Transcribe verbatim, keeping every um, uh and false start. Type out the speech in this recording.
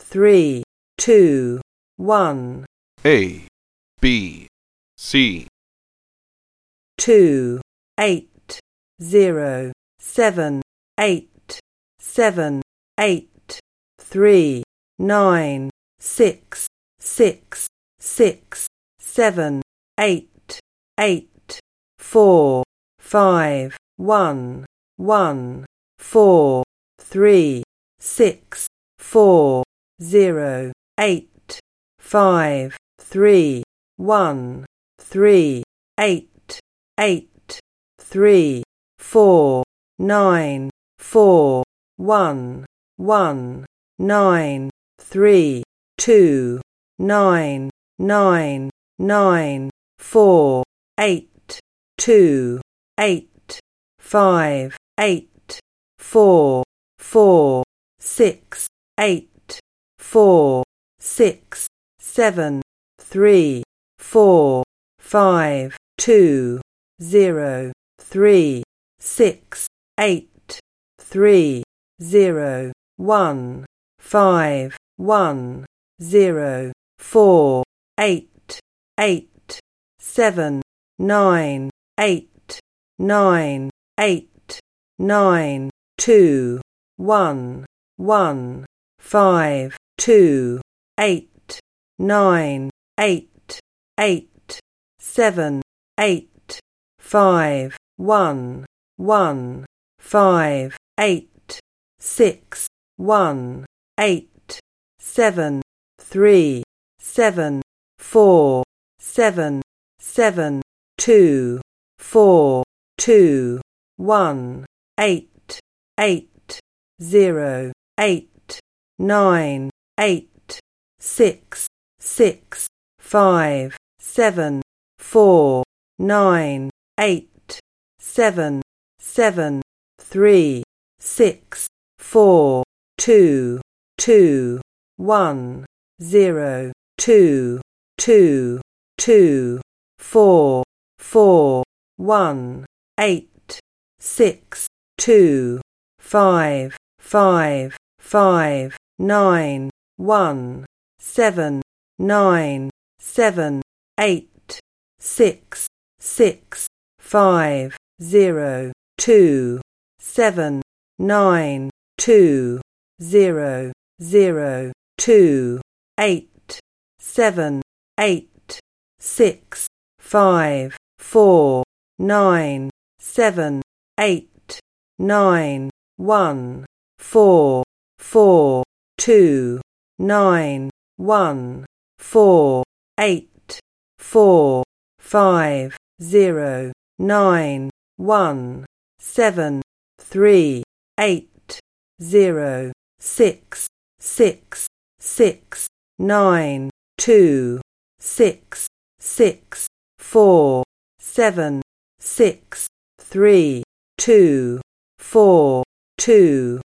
three, two, one. A, B, C. Two, eight, zero, seven, eight, seven, eight, three, nine, six, six, six, seven, eight, eight, four, five, one, one, four, three, six, four, zero, eight, five, three, one, three, eight, eight, three, four, nine, four, one, one, nine, three, two, nine, nine, nine, four, eight, two, eight, five, eight, four, four, six, eight, four, six, seven, three, four, five, two, zero, three, six, eight, three, zero, one, five, one, zero, four, eight, eight, seven, nine, eight, nine, eight, nine, two, one, one, five, two, eight, nine, eight, eight, seven, eight, five, one, one, five, eight, six, one, eight, seven, three, seven, four, seven, seven, two, four, two, one, eight, eight, zero, eight, nine, eight, six, six, five, seven, four, nine, eight, seven, seven, three, six, four, two, two, one, zero, two, two, two, four, four, one, eight, six, two, five, five, five, nine, one, seven, nine, seven, eight, six, six, five, zero, two, seven, nine, two, zero, zero, two, eight, seven, eight, six, five, four, nine, seven, eight, nine, one, four, four, two, nine, one, four, eight, four, five, zero, nine, one, seven, three, eight, zero, six, six, six, nine, two, six, six, four, seven, six, three, two, four, two,